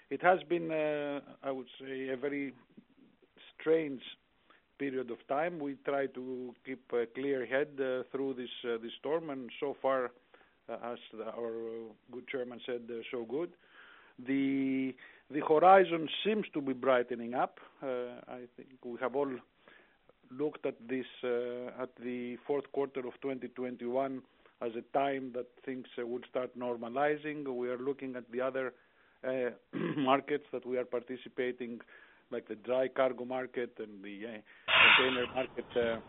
It has been, I would say, a very strange period of time. We try to keep a clear head through this storm, and so far, as our good chairman said, so good. The horizon seems to be brightening up. I think we have all looked at this at the fourth quarter of 2021 as a time that things would start normalizing. We are looking at the other markets that we are participating, like the dry cargo market and the container market,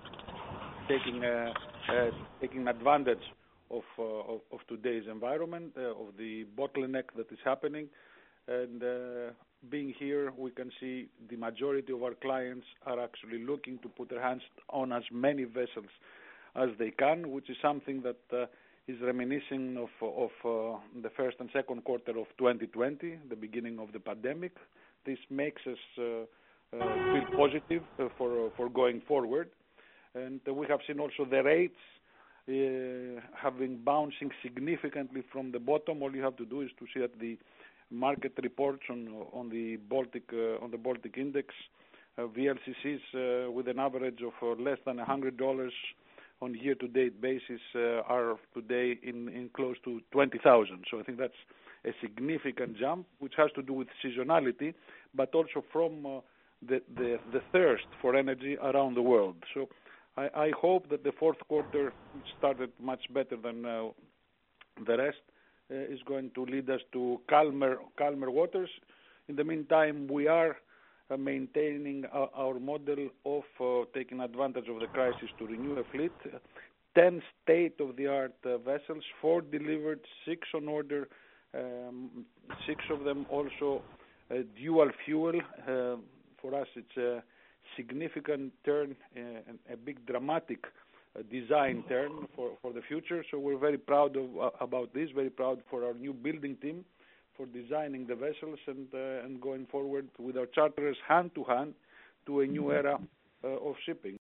taking advantage of today's environment, of the bottleneck that is happening. And being here, we can see the majority of our clients are actually looking to put their hands on as many vessels as they can, which is something that is reminiscent of the first and second quarter of 2020, the beginning of the pandemic. This makes us feel positive for going forward. And we have seen also the rates have been bouncing significantly from the bottom. All you have to do is to see at the market reports on the Baltic Index. VLCCs with an average of less than $100 on year-to-date basis are today in close to 20,000. So I think that's a significant jump, which has to do with seasonality, but also from the thirst for energy around the world. So I hope that the fourth quarter started much better than the rest, is going to lead us to calmer waters. In the meantime, we are maintaining our model of taking advantage of the crisis to renew a fleet. 10 state-of-the-art vessels, 4 delivered, 6 on order, 6 of them also dual fuel. For us, it's a significant turn, a big dramatic design turn for the future. So we're very proud about this, very proud for our new building team for designing the vessels and going forward with our charterers hand to hand to a new era of shipping.